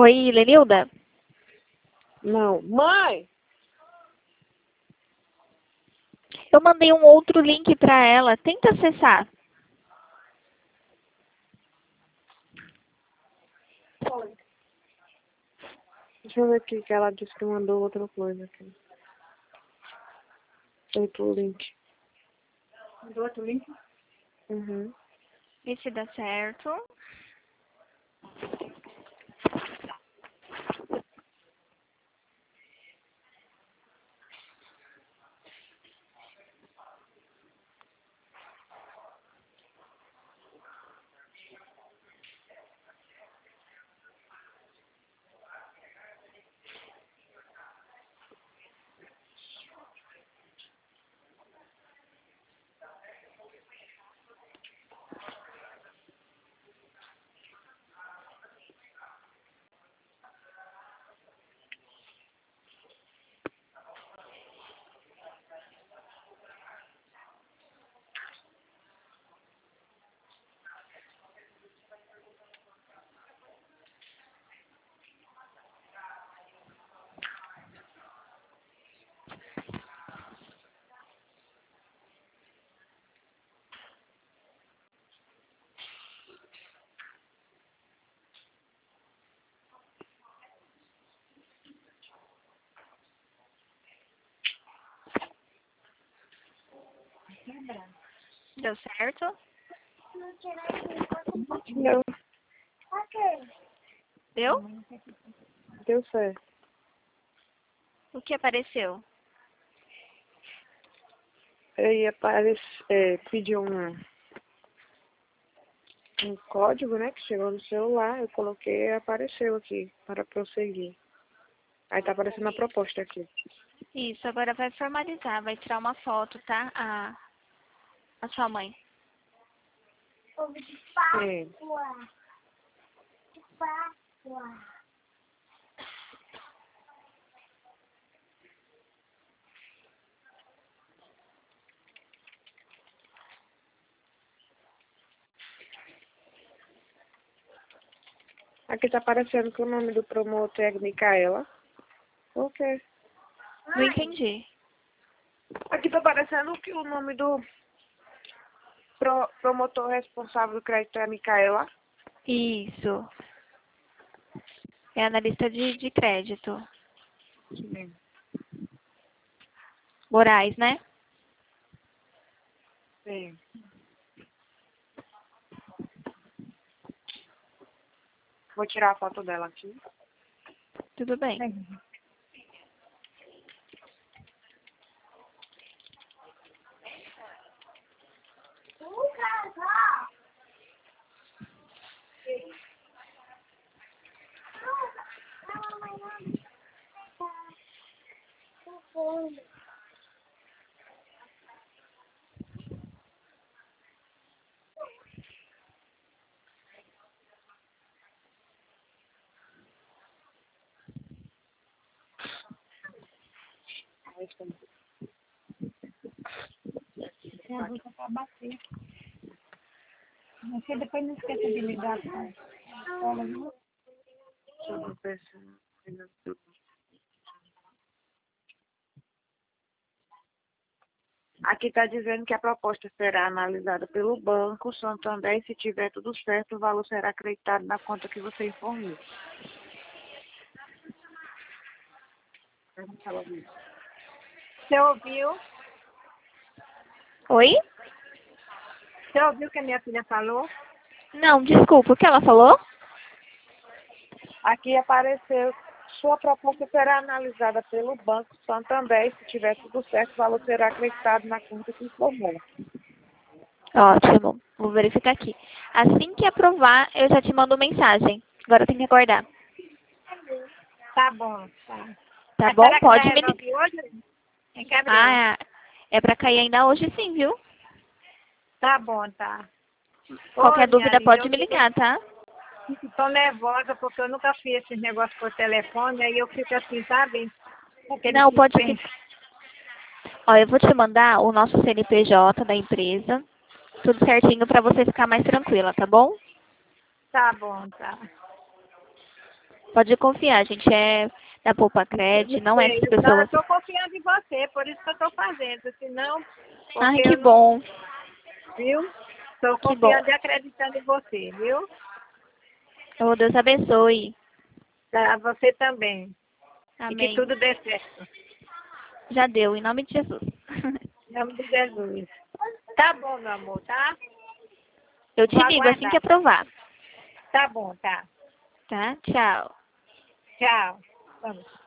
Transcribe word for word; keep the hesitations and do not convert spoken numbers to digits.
Oi, Lenilda? Não. Mãe! Eu mandei um outro link para ela. Tenta acessar. Deixa eu ver aqui que ela disse que mandou outra coisa aqui. Outro link. Mandou outro link? Uhum. Vê se dá certo. Deu certo? Deu. Deu? Deu certo. O que apareceu? Eu ia aparecer, é, pedir um, um código, né, que chegou no celular. Eu coloquei e apareceu aqui para prosseguir. Aí tá aparecendo a proposta aqui. Isso, agora vai formalizar. Vai tirar uma foto, tá? A, a sua mãe. É. Aqui tá aparecendo que o nome do promotor é Micaela. Por quê? Não entendi. Aqui tá aparecendo que o nome do pro, promotor responsável do crédito é a Micaela. Isso. É analista de, de crédito. Sim. Moraes, né? Sim. Vou tirar a foto dela aqui. Tudo bem. Tem a luta para bater. Você depois não esqueça de ligar para a escola, viu? Deixa eu ver se- Aqui está dizendo que a proposta será analisada pelo Banco Santander e, se tiver tudo certo, o valor será acreditado na conta que você informou. Você ouviu? Oi? Você ouviu o que a minha filha falou? Não, desculpa. O que ela falou? Aqui apareceu, sua proposta será analisada pelo Banco Santander e, se tiver tudo certo, o valor será acreditado na conta que informou. Ótimo. Vou verificar aqui. Assim que aprovar, eu já te mando mensagem. Agora tem que aguardar. Tá bom, tá. Tá Mas bom? será que já Pode me ligar. resolve hoje? Em Gabriel? Ah, é pra cair ainda hoje sim, viu? Tá bom, tá. Qualquer Ô, minha dúvida linda, pode eu me ligar, tá? tô nervosa porque eu nunca fiz esse negócio por telefone, aí eu fico assim, sabe? Aquele Não, pode suspense. ficar. Ó, eu vou te mandar o nosso C N P J da empresa. Tudo certinho pra você ficar mais tranquila, tá bom? Tá bom, tá. Pode confiar, a gente é da Poupa Cred, não é essas Não, eu pessoas. estou confiando em você, por isso que eu estou fazendo. Senão, Ai, porque que eu não- bom. viu? Estou Que bom. confiando e acreditando em você, viu? Oh, Deus abençoe. Tá, você também. E que Amém. tudo dê certo. Já deu, em nome de Jesus. Em nome de Jesus. Tá bom, meu amor, tá? Eu te Vou ligo assim aguardar. que aprovar. Tá bom, tá. Tá? Tchau. Tchau. Vamos.